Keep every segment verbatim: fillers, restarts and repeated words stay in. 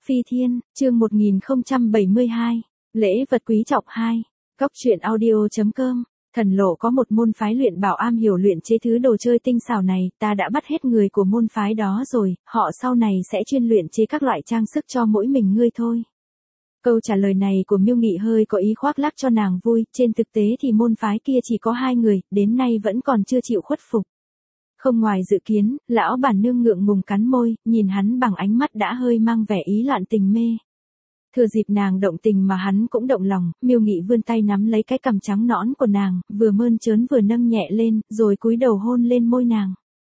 Phi Thiên, chương một nghìn không trăm bảy mươi hai, lễ vật quý trọng hai. Cóc truyện audio.com. Thần lộ có một môn phái luyện bảo am hiểu luyện chế thứ đồ chơi tinh xảo này, ta đã bắt hết người của môn phái đó rồi, họ sau này sẽ chuyên luyện chế các loại trang sức cho mỗi mình ngươi thôi. Câu trả lời này của Miêu Nghị hơi có ý khoác lác cho nàng vui, trên thực tế thì môn phái kia chỉ có hai người, đến nay vẫn còn chưa chịu khuất phục. Không ngoài dự kiến, lão bản nương ngượng ngùng cắn môi, nhìn hắn bằng ánh mắt đã hơi mang vẻ ý loạn tình mê. Thừa dịp nàng động tình mà hắn cũng động lòng, Miêu Nghị vươn tay nắm lấy cái cằm trắng nõn của nàng, vừa mơn trớn vừa nâng nhẹ lên, rồi cúi đầu hôn lên môi nàng.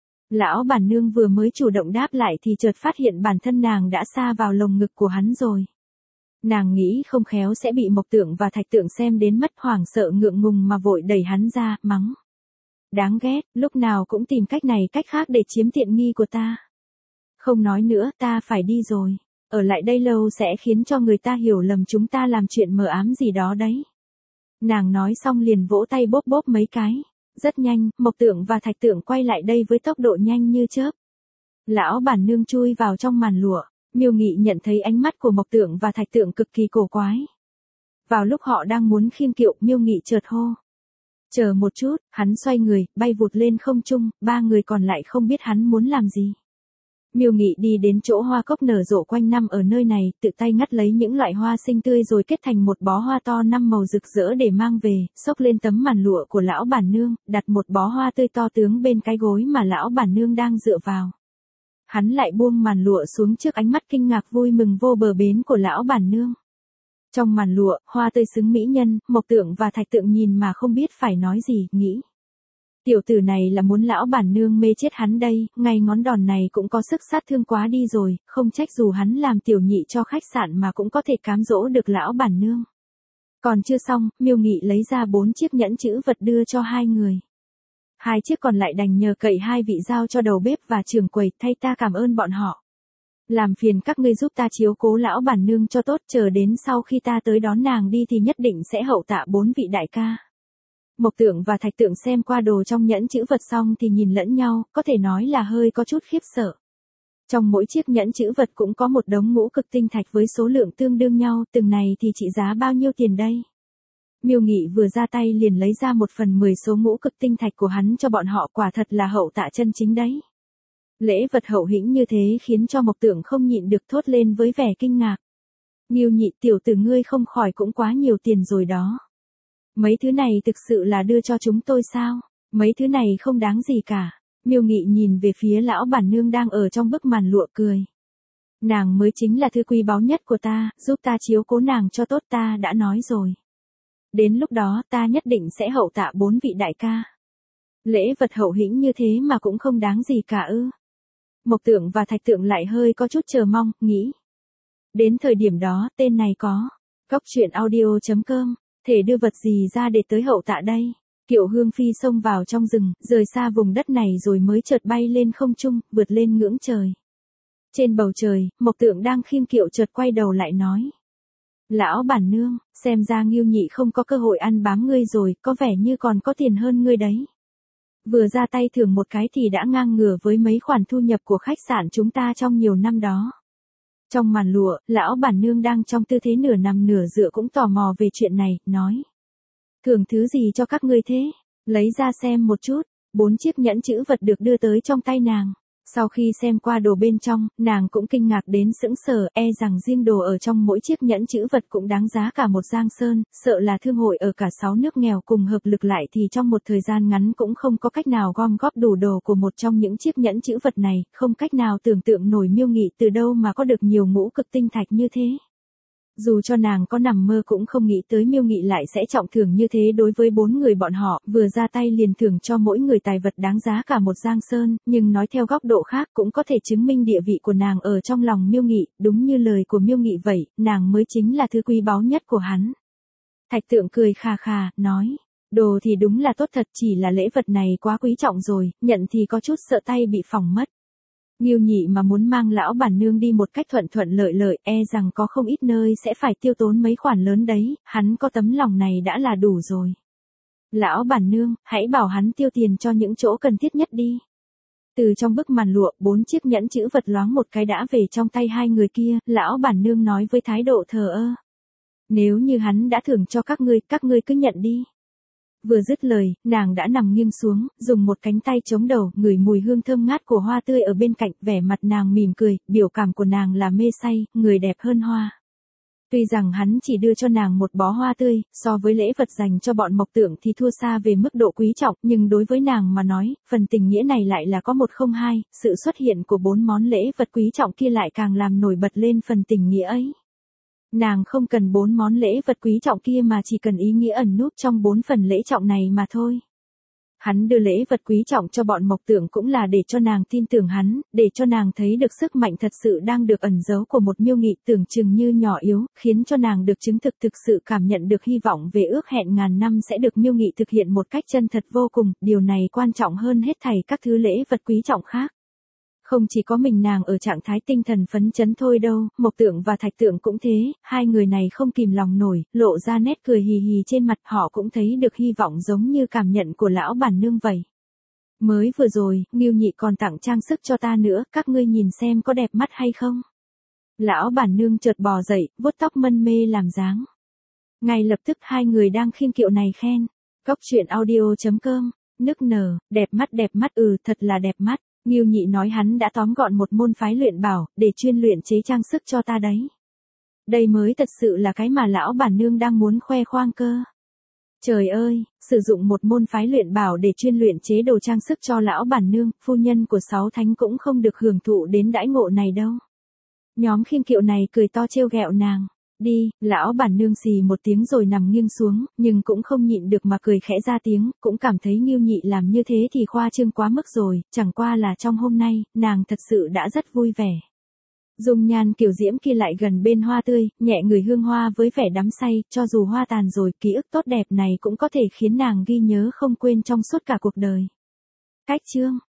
Lão bản nương vừa mới chủ động đáp lại thì chợt phát hiện bản thân nàng đã sa vào lồng ngực của hắn rồi. Nàng nghĩ không khéo sẽ bị Mộc Tượng và Thạch Tượng xem đến mất, hoảng sợ ngượng ngùng mà vội đẩy hắn ra, mắng. Đáng ghét, lúc nào cũng tìm cách này cách khác để chiếm tiện nghi của ta. Không nói nữa, ta phải đi rồi. Ở lại đây lâu sẽ khiến cho người ta hiểu lầm chúng ta làm chuyện mờ ám gì đó đấy. Nàng nói xong liền vỗ tay bóp bóp mấy cái. Rất nhanh, Mộc Tượng và Thạch Tượng quay lại đây với tốc độ nhanh như chớp. Lão bản nương chui vào trong màn lụa. Miêu Nghị nhận thấy ánh mắt của Mộc Tượng và Thạch Tượng cực kỳ cổ quái. Vào lúc họ đang muốn khiêng kiệu, Miêu Nghị chợt hô. Chờ một chút, hắn xoay người, bay vụt lên không trung, ba người còn lại không biết hắn muốn làm gì. Miêu Nghị đi đến chỗ hoa cốc nở rộ quanh năm ở nơi này, tự tay ngắt lấy những loại hoa xinh tươi rồi kết thành một bó hoa to năm màu rực rỡ để mang về, xốc lên tấm màn lụa của lão bản nương, đặt một bó hoa tươi to tướng bên cái gối mà lão bản nương đang dựa vào. Hắn lại buông màn lụa xuống trước ánh mắt kinh ngạc vui mừng vô bờ bến của lão bản nương. Trong màn lụa, hoa tươi xứng mỹ nhân, Mộc Tượng và Thạch Tượng nhìn mà không biết phải nói gì, nghĩ. Tiểu tử này là muốn lão bản nương mê chết hắn đây, ngay ngón đòn này cũng có sức sát thương quá đi rồi, không trách dù hắn làm tiểu nhị cho khách sạn mà cũng có thể cám dỗ được lão bản nương. Còn chưa xong, Miêu Nghị lấy ra bốn chiếc nhẫn chữ vật đưa cho hai người. Hai chiếc còn lại đành nhờ cậy hai vị giao cho đầu bếp và trưởng quầy, thay ta cảm ơn bọn họ. Làm phiền các ngươi giúp ta chiếu cố lão bản nương cho tốt, chờ đến sau khi ta tới đón nàng đi thì nhất định sẽ hậu tạ bốn vị đại ca. Mộc Tượng và Thạch Tượng xem qua đồ trong nhẫn chữ vật xong thì nhìn lẫn nhau, có thể nói là hơi có chút khiếp sợ. Trong mỗi chiếc nhẫn chữ vật cũng có một đống ngũ cực tinh thạch với số lượng tương đương nhau, từng này thì trị giá bao nhiêu tiền đây? Miêu Nghị vừa ra tay liền lấy ra một phần mười số ngũ cực tinh thạch của hắn cho bọn họ, quả thật là hậu tạ chân chính đấy. Lễ vật hậu hĩnh như thế khiến cho Mộc Tượng không nhịn được thốt lên với vẻ kinh ngạc. Miêu Nhị, tiểu tử ngươi không khỏi cũng quá nhiều tiền rồi đó. Mấy thứ này thực sự là đưa cho chúng tôi sao? Mấy thứ này không đáng gì cả. Miêu Nghị nhìn về phía lão bản nương đang ở trong bức màn lụa cười. Nàng mới chính là thứ quý báu nhất của ta, giúp ta chiếu cố nàng cho tốt, ta đã nói rồi. Đến lúc đó ta nhất định sẽ hậu tạ bốn vị đại ca. Lễ vật hậu hĩnh như thế mà cũng không đáng gì cả ư? Mộc Tượng và Thạch Tượng lại hơi có chút chờ mong, nghĩ. Đến thời điểm đó, tên này có. Cóc truyện audio.com. Thể đưa vật gì ra để tới hậu tạ đây? Kiệu Hương Phi xông vào trong rừng, rời xa vùng đất này rồi mới chợt bay lên không trung, vượt lên ngưỡng trời. Trên bầu trời, Mộc Tượng đang khiêng kiệu chợt quay đầu lại nói. Lão bản nương, xem ra Ngưu Nhị không có cơ hội ăn bám ngươi rồi, có vẻ như còn có tiền hơn ngươi đấy. Vừa ra tay thưởng một cái thì đã ngang ngửa với mấy khoản thu nhập của khách sạn chúng ta trong nhiều năm đó. Trong màn lụa, lão bản nương đang trong tư thế nửa nằm nửa dựa cũng tò mò về chuyện này, nói. Thưởng thứ gì cho các ngươi thế? Lấy ra xem một chút. Bốn chiếc nhẫn chữ vật được đưa tới trong tay nàng. Sau khi xem qua đồ bên trong, nàng cũng kinh ngạc đến sững sờ, e rằng riêng đồ ở trong mỗi chiếc nhẫn chữ vật cũng đáng giá cả một giang sơn, sợ là thương hội ở cả sáu nước nghèo cùng hợp lực lại thì trong một thời gian ngắn cũng không có cách nào gom góp đủ đồ của một trong những chiếc nhẫn chữ vật này, không cách nào tưởng tượng nổi Miêu Nghị từ đâu mà có được nhiều ngũ cực tinh thạch như thế. Dù cho nàng có nằm mơ cũng không nghĩ tới Miêu Nghị lại sẽ trọng thưởng như thế đối với bốn người bọn họ, vừa ra tay liền thưởng cho mỗi người tài vật đáng giá cả một giang sơn, nhưng nói theo góc độ khác cũng có thể chứng minh địa vị của nàng ở trong lòng Miêu Nghị, đúng như lời của Miêu Nghị vậy, nàng mới chính là thứ quý báu nhất của hắn. Thạch Tượng cười khà khà, nói, đồ thì đúng là tốt thật, chỉ là lễ vật này quá quý trọng rồi, nhận thì có chút sợ tay bị phỏng mất. Ngưu Nhị mà muốn mang lão bản nương đi một cách thuận thuận lợi lợi, e rằng có không ít nơi sẽ phải tiêu tốn mấy khoản lớn đấy, hắn có tấm lòng này đã là đủ rồi. Lão bản nương, hãy bảo hắn tiêu tiền cho những chỗ cần thiết nhất đi. Từ trong bức màn lụa, bốn chiếc nhẫn chữ vật loáng một cái đã về trong tay hai người kia, lão bản nương nói với thái độ thờ ơ. Nếu như hắn đã thưởng cho các ngươi, các ngươi cứ nhận đi. Vừa dứt lời, nàng đã nằm nghiêng xuống, dùng một cánh tay chống đầu, ngửi mùi hương thơm ngát của hoa tươi ở bên cạnh, vẻ mặt nàng mỉm cười, biểu cảm của nàng là mê say, người đẹp hơn hoa. Tuy rằng hắn chỉ đưa cho nàng một bó hoa tươi, so với lễ vật dành cho bọn Mộc Tượng thì thua xa về mức độ quý trọng, nhưng đối với nàng mà nói, phần tình nghĩa này lại là có một không hai, sự xuất hiện của bốn món lễ vật quý trọng kia lại càng làm nổi bật lên phần tình nghĩa ấy. Nàng không cần bốn món lễ vật quý trọng kia mà chỉ cần ý nghĩa ẩn núp trong bốn phần lễ trọng này mà thôi. Hắn đưa lễ vật quý trọng cho bọn Mộc Tượng cũng là để cho nàng tin tưởng hắn, để cho nàng thấy được sức mạnh thật sự đang được ẩn giấu của một Miêu Nghị tưởng chừng như nhỏ yếu, khiến cho nàng được chứng thực thực sự cảm nhận được hy vọng về ước hẹn ngàn năm sẽ được Miêu Nghị thực hiện một cách chân thật vô cùng, điều này quan trọng hơn hết thảy các thứ lễ vật quý trọng khác. Không chỉ có mình nàng ở trạng thái tinh thần phấn chấn thôi đâu, Mộc Tượng và Thạch Tượng cũng thế, hai người này không kìm lòng nổi, lộ ra nét cười hì hì trên mặt, họ cũng thấy được hy vọng giống như cảm nhận của lão bản nương vậy. Mới vừa rồi, Ngưu Nhị còn tặng trang sức cho ta nữa, các ngươi nhìn xem có đẹp mắt hay không? Lão bản nương chợt bò dậy, vuốt tóc mân mê làm dáng. Ngay lập tức hai người đang khiêng kiệu này khen. Cóc truyện audio chấm com, nức nở, đẹp mắt đẹp mắt ừ thật là đẹp mắt. Ngưu Nhị nói hắn đã tóm gọn một môn phái luyện bảo, để chuyên luyện chế trang sức cho ta đấy. Đây mới thật sự là cái mà lão bản nương đang muốn khoe khoang cơ. Trời ơi, sử dụng một môn phái luyện bảo để chuyên luyện chế đồ trang sức cho lão bản nương, phu nhân của sáu thánh cũng không được hưởng thụ đến đãi ngộ này đâu. Nhóm khiêng kiệu này cười to trêu ghẹo nàng. Đi, lão bản nương xì một tiếng rồi nằm nghiêng xuống, nhưng cũng không nhịn được mà cười khẽ ra tiếng, cũng cảm thấy Ngưu Nhị làm như thế thì khoa trương quá mức rồi, chẳng qua là trong hôm nay, nàng thật sự đã rất vui vẻ. Dung nhan kiều diễm kia lại gần bên hoa tươi, nhẹ người hương hoa với vẻ đắm say, cho dù hoa tàn rồi, ký ức tốt đẹp này cũng có thể khiến nàng ghi nhớ không quên trong suốt cả cuộc đời. Cách chương